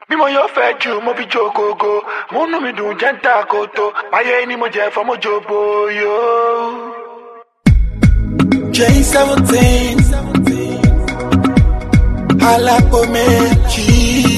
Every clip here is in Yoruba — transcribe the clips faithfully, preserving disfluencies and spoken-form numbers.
bí mo yóò fẹ́ jù mo fi jó gogo múnú mi dùn jẹ́ńtà kòtò ayé ni mo jẹ́ fọmọ́jọ bóyó. J seventeen alápò méjì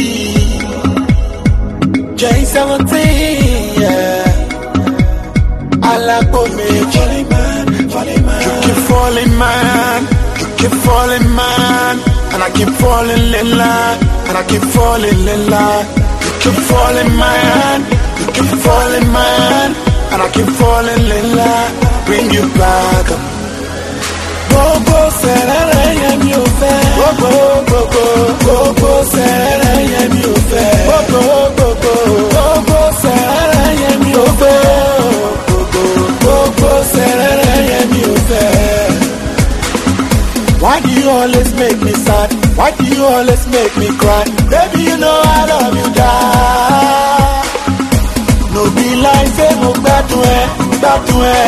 J seventeen yeah. alápò méjì. You keep falling man, you keep falling man, and I keep falling in line, and I keep falling in line. You keep falling man, you keep falling man, and I keep falling in line. Bring you back up. Gogo serere yemi ofe. Gogo gogo gogo serere yemi ofe. Gogo gogo gogo serere yemi ofe. Gogo gogo serere yemi ofe. Why do you always make me sad? Why do you always make me cry? Baby, you know I love you, die. No be like say mo gbadun ẹ, gbadun ẹ.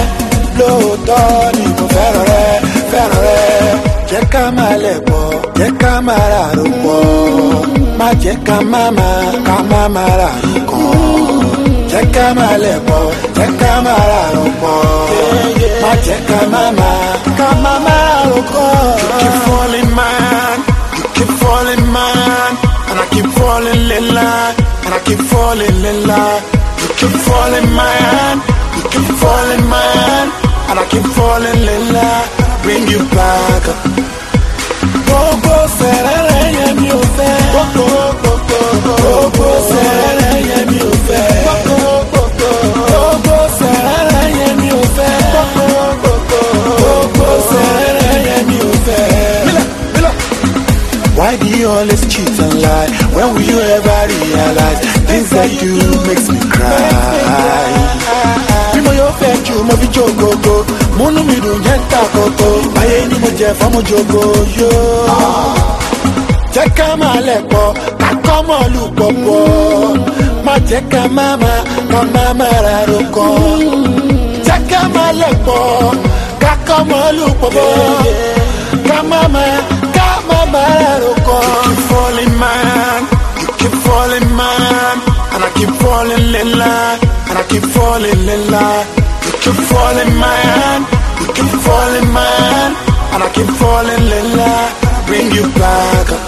Lóòótọ́ ni mo fẹ́ràn rẹ, fẹ́ràn rẹ. Jẹ́ ká máa lẹ̀ pọ̀, jẹ́ ká máa rà rò pọ̀. Má jẹ́ ká máa máa, ká máa máa rà rò kàn. Jẹ́ ká máa lẹ̀ pọ̀, jẹ́ ká máa rà rò pọ̀. Má jẹ́ ká máa máa, ká máa máa rà rò kàn. You keep falling man, you keep falling man, and I keep falling in line, and I keep falling in line. You keep falling man, you keep falling man, and I keep falling in love. Bring you back up. Gogo serere yemi ofe. Gogo gogo gogo serere yemi ofe. Gogo gogo gogo serere yemi ofe. Gogo gogo gogo serere yemi ofe. Mila mila. Why do you always cheat and lie? When will you ever realize things that you makes me cry? Yo fẹ́ jù mo fi jó gogo múnú mi dùn jẹ́ńtà kòtò ayé ni mo jẹ́ fọmọ́jọ bóyó. Jẹ́ ká máa lẹ̀ pọ̀ ká kọ́ mọ́ lù pọ̀pọ̀ má jẹ́ ká máa máa ká máa máa ra ro kan. Jẹ́ ká máa lẹ̀ pọ̀ ká kọ́ mọ́ lù pọ̀pọ̀ ká máa máa ká máa máa ra ro kan. You keep falling man, you keep falling man, and I keep falling in line. And I keep falling in line. You keep falling man, you keep falling man, and I keep falling in line. Bring you back up.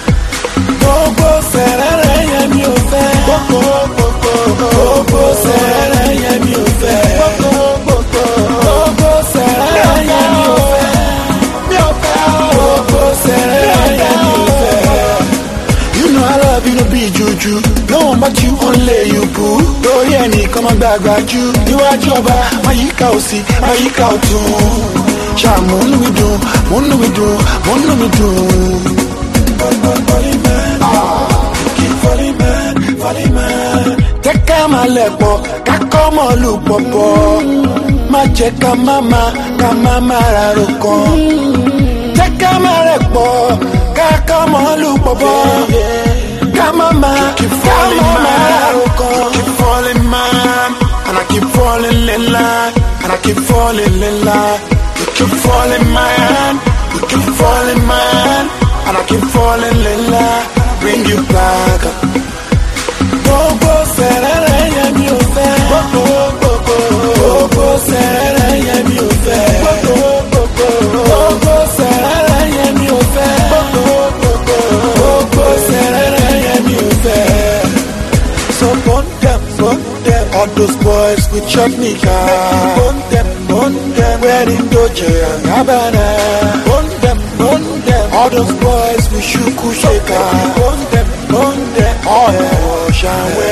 Gogo serere yemi ofe. Gogo gogo gogo serere yemi ofe. Gogo gogo gogo serere yemi ofe. Mi ofe gogo serere yemi ofe. You know I love you, no be juju. No one but you, only you boo. Lórí ẹnìkan máa gbàgbà jù. Níwájú ọba, máa yíká òsì, máa yíká ọ̀tún. Ṣáà múnú mi dùn, múnú mi dùn, múnú mi dùn. Falling man, keep falling man, falling man. Jẹ́ ká máa lẹ̀ pọ̀, ká kọ́ mọ́ lù pọ̀pọ̀. Má jẹ́ ká máa máa, ká máa máa ra ro kan. Jẹ́ ká máa lẹ̀ pọ̀, ká kọ́ mọ́ lù pọ̀pọ̀. Come on, man, keep falling man, keep falling man, and I keep falling in line, and I keep falling in line. You keep falling man, you keep falling man, and I keep falling in line. Bring you back up. Gogo serere yemi ofe. Gogo gogo gogo serere yemi ofe. Gogo gogo gogo serere yemi ofe. Gogo gogo gogo serere. So burn them, burn them, all those boys with chutney car. Burn them, burn them, wearing Dolce and Gabbana. Burn them, burn them, all those boys with Shuku Shaker. Burn them, burn them, all them wash and